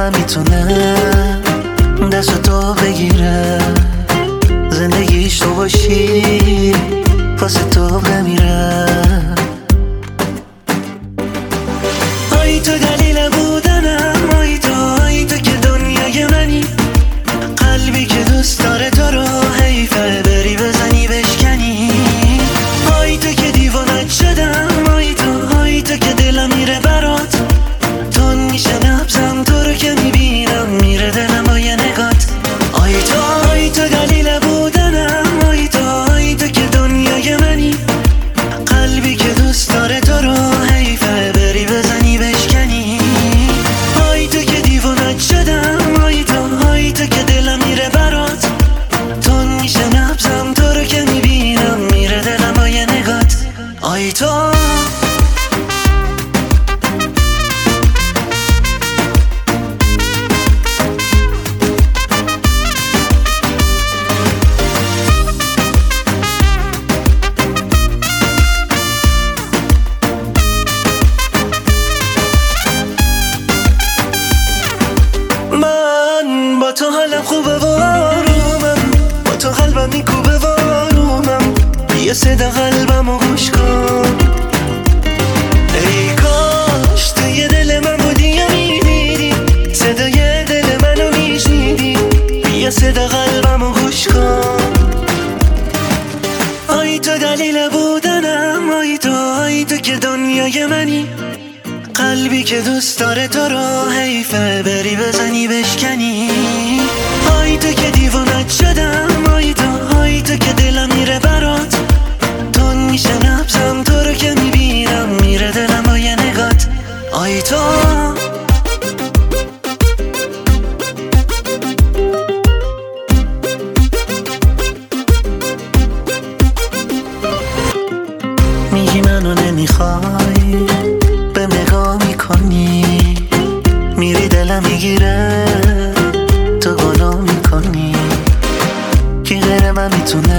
من میتونه دست تو بگیره، زندگیش تو باشی واسه تو بمیره. آی تو دلیل بودنم، آی تو که دنیای منی، قلبی که دوست داره تو رو حیفه بری بزنی بشکنی. آی تو که دیوانت شدم، آی تو که دلم میره برات، تون میشه نبزم تو رو که میبینم میره دلم با یه نگات. آی تو دلیل بودنم، آی تو که دنیای منی، قلبی که دوست داره تو رو حیفه بری بزنی بشکنی. آی تو که دیوانت شدم، آی تو که دلم میره برات، تون میشه نبزم تو رو که میبینم میره دلم با یه نگات. آی تو با تو حالم خوبه و آرومم، با تو قلبم میکوبه و آرومم، یه صدا قلبم رو گوش کن. ای کاش توی دل من بودی یا میدیدی، صدای دل منو میشنیدی، یه صدا قلبم رو گوش کن. آی تو دلیل بودنم، آی تو که دنیای منی، قلبی که دوست داره تو رو حیفه بری بزنی بشکنی. آی تو که دیوانت شدم، آی تو که دلم میره برات، تون میشه نبزم تو رو که میبینم میره دلم با یه نگات. آی تو میگی منو نمیخوای، به نگاه میکنی، میری دلم میگیره تو گناه میکنی، کی غیر من میتونه